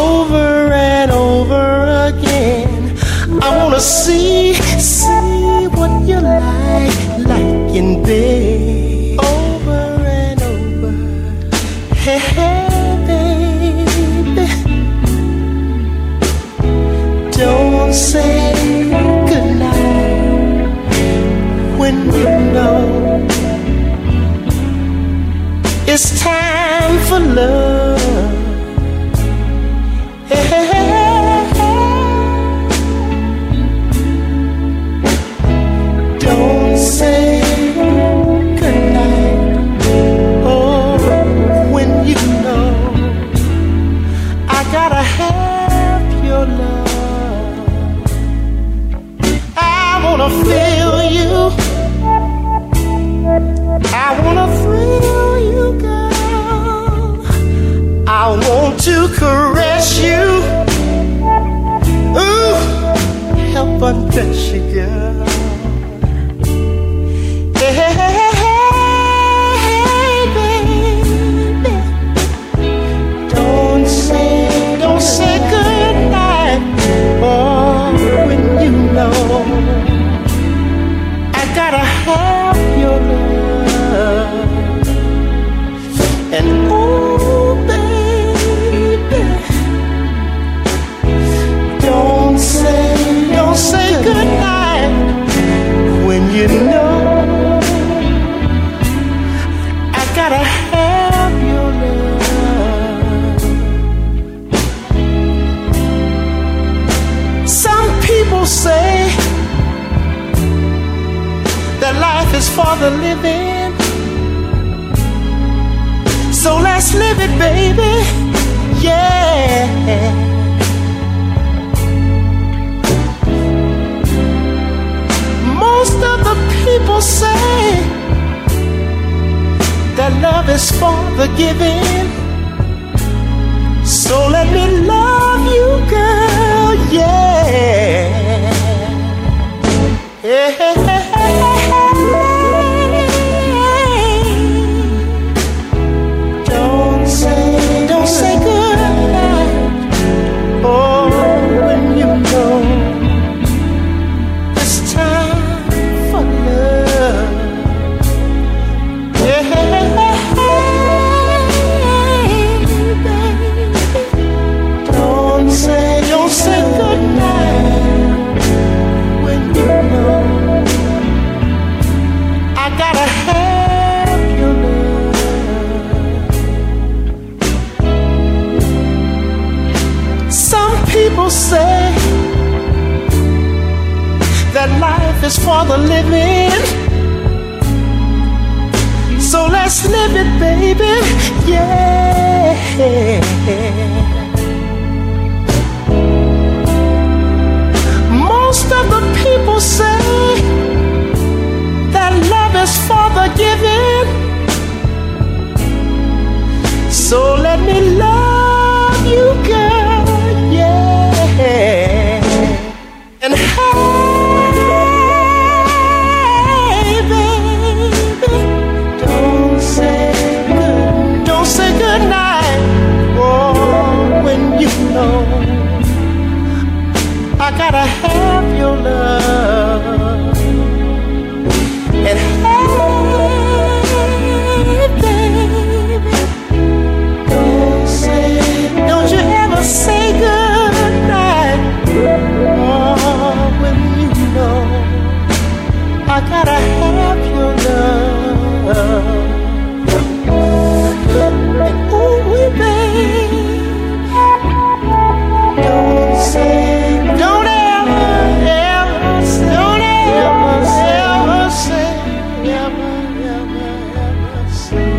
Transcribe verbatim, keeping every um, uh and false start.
over and over again. I wanna see, see what you like, like in bed. Over and over. Hey, hey, baby. Don't say goodnight when you know it's time for love. Hey, hey, hey. Don't say goodnight. Oh, when you know I gotta have your love. I wanna feel you. I wanna thrill you, girl. I want to caress you. Ooh, help undress you, girl. Hey, hey, hey, hey, baby. Don't say, don't say goodnight. Oh, when you know I gotta have your love. And oh, baby, don't say, don't say goodnight when you know I gotta have your love. Some people say that life is for the living, so let's live it, baby. Yeah. Most of the people say that love is for the giving, so let me love you, girl. Yeah. Yeah. Don't say, don't say goodnight. Oh, when you know it's time for love. Yeah, baby. Don't say, don't say goodnight when you know I gotta have your love. Some people say that life is for the living, so let's live it, baby. Yeah. Most of the people say that love is for the giving, so let me love you, girl. Yeah. And hey, baby, don't say good, don't say goodnight. Oh, when you know I gotta have your love. And hey, baby, don't say, don't you ever say goodnight. Oh, when you know I gotta have your love. And ooh, baby, don't say, don't ever, ever, don't ever, ever say, ever, ever, ever say.